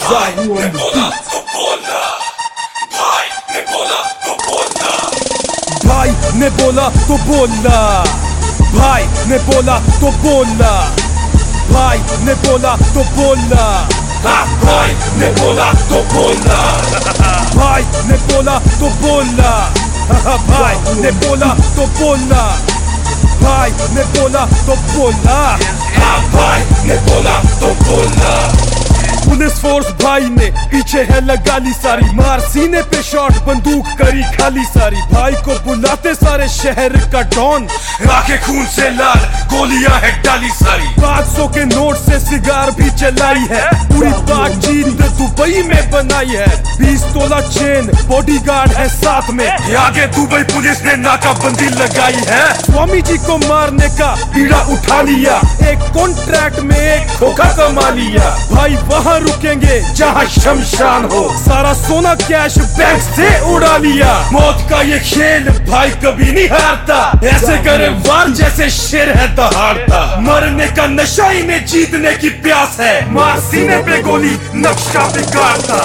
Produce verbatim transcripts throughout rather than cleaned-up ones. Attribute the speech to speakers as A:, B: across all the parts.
A: भाई ने बोला तो बोलना, भाई ने बोला तो बोलना, भाई ने बोला तो बोलना, भाई ने बोला तो बोलना, भाई ने बोला तो बोलना, भाई ने बोला तो बोलना, भाई ने बोला तो बोलना, भाई ने बोला तो बोलना, भाई ने बोला तो बोलना, भाई ने बोला तो बोलना। पुलिस फोर्स भाई ने पीछे है लगा ली सारी, मार सीने पे शॉट बंदूक करी खाली सारी, भाई को बुलाते सारे शहर का डॉन, आंखें खून से लाल गोलियां है डाली सारी, पाँच सौ के नोट से सिगार भी चलाई है, पूरी बातचीत दुबई में बनाई है, बीस तोला चेन बॉडीगार्ड है साथ में, आगे दुबई पुलिस ने नाकाबंदी लगाई है, स्वामी जी को मारने का बीड़ा उठा लिया, एक कॉन्ट्रैक्ट में एक धोखा कमा लिया, भाई वहाँ रुकेंगे जहाँ शमशान हो, सारा सोना कैश बैंक से उड़ा लिया, मौत का ये खेल भाई कभी नहीं हारता, ऐसे करे वार जैसे शेर है दहाड़ता, मरने का नशा ही में जीतने की प्यास है, मार सीने पे गोली नक्शा बिगाड़ता।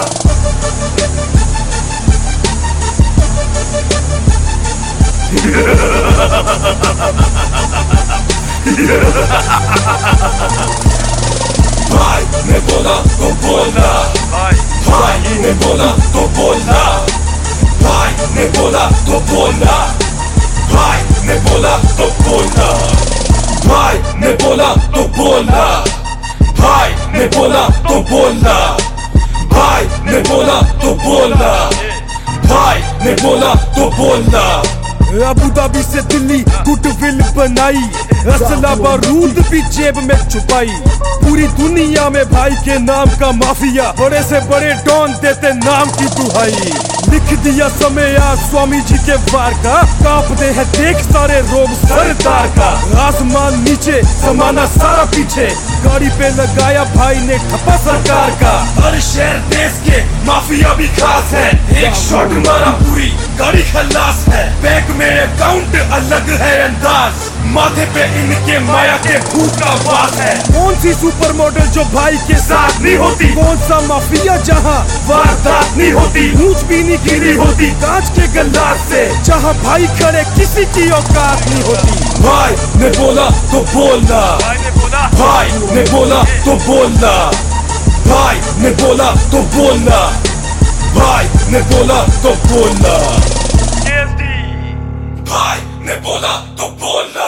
A: भाई ने बोला तो बोलना, भाई ने बोला तो बोलना, भाई ने बोला तो बोलना, भाई ने बोला तो बोलना, भाई ने बोला तो बोलना, भाई ने बोला तो बोलना, भाई ने बोला तो बोलना, भाई ने बोला तो बोलना। अबू धाबी से दिल्ली गुडविल बनाई, असला बारूद भी जेब में छुपाई, पूरी दुनिया में भाई के नाम का माफिया, बड़े से बड़े डॉन देते नाम की दुहाई, लिख दिया समय आज स्वामी जी के वार का, कांपते हैं देख सारे रोग सरदार का, आसमान नीचे समाना सारा पीछे, गाड़ी पे लगाया भाई ने ठप्पा सरकार का, हर शहर देश के माफिया भी खास है, एक शॉट मारा पूरी गाड़ी खलास है, बैंक में अकाउंट अलग है अंदाज, माथे पे इनके माया के भूत का वास है, कौन सी सुपर मॉडल जो भाई के साथ नहीं होती, कौन सा माफिया जहाँ वारदात नहीं होती, ऊंच भी नहीं गिरी होती कांच के गिलास से, जहाँ भाई खड़े किसी की औकात नहीं होती। भाई ने बोला तो बोलना, भाई ने बोला तो बोलना, भाई ने बोला तो बोलना, भाई ने बोला तो बोलना, भाई ने बोला तो बोलना।